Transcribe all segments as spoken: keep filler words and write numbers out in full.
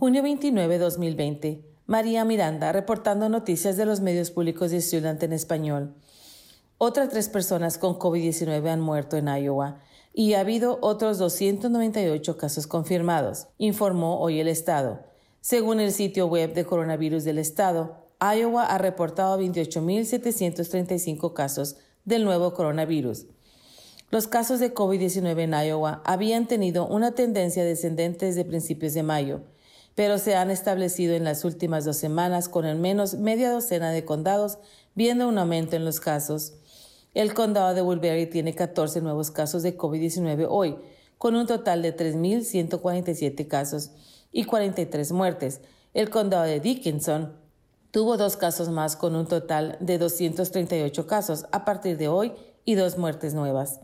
junio veintinueve de dos mil veinte. María Miranda, reportando noticias de los medios públicos de Siouxland en español. Otras tres personas con COVID diecinueve han muerto en Iowa y ha habido otros doscientos noventa y ocho casos confirmados, informó hoy el estado. Según el sitio web de coronavirus del estado, Iowa ha reportado veintiocho mil setecientos treinta y cinco casos del nuevo coronavirus. Los casos de COVID diecinueve en Iowa habían tenido una tendencia descendente desde principios de mayo, pero se han establecido en las últimas dos semanas con al menos media docena de condados viendo un aumento en los casos. El condado de Woodbury tiene catorce nuevos casos de COVID diecinueve hoy, con un total de tres mil ciento cuarenta y siete casos y cuarenta y tres muertes. El condado de Dickinson tuvo dos casos más con un total de doscientos treinta y ocho casos a partir de hoy y dos muertes nuevas.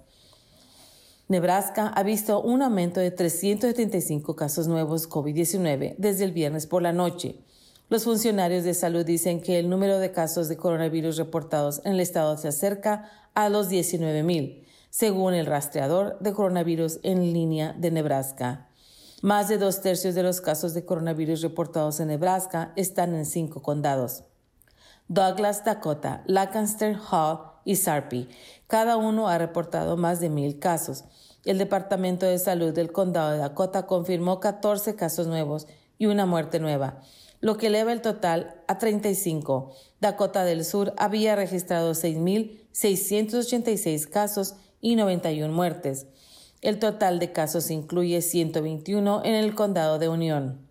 Nebraska ha visto un aumento de trescientos setenta y cinco casos nuevos COVID diecinueve desde el viernes por la noche. Los funcionarios de salud dicen que el número de casos de coronavirus reportados en el estado se acerca a los diecinueve mil, según el rastreador de coronavirus en línea de Nebraska. Más de dos tercios de los casos de coronavirus reportados en Nebraska están en cinco condados: Douglas, Dakota, Lancaster, Hall y Sarpy. Cada uno ha reportado más de mil casos. El Departamento de Salud del Condado de Dakota confirmó catorce casos nuevos y una muerte nueva, lo que eleva el total a treinta y cinco. Dakota del Sur había registrado seis mil seiscientos ochenta y seis casos y noventa y una muertes. El total de casos incluye ciento veintiuno en el Condado de Unión.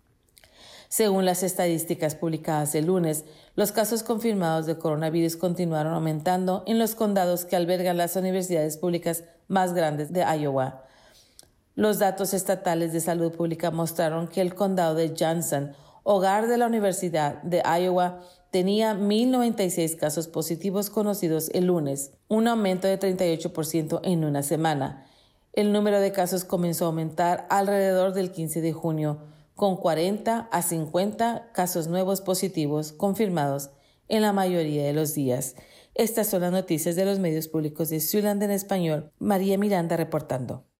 Según las estadísticas publicadas el lunes, los casos confirmados de coronavirus continuaron aumentando en los condados que albergan las universidades públicas más grandes de Iowa. Los datos estatales de salud pública mostraron que el condado de Johnson, hogar de la Universidad de Iowa, tenía mil noventa y seis casos positivos conocidos el lunes, un aumento de treinta y ocho por ciento en una semana. El número de casos comenzó a aumentar alrededor del quince de junio, con cuarenta a cincuenta casos nuevos positivos confirmados en la mayoría de los días. Estas son las noticias de los medios públicos de Siouxland en español. María Miranda reportando.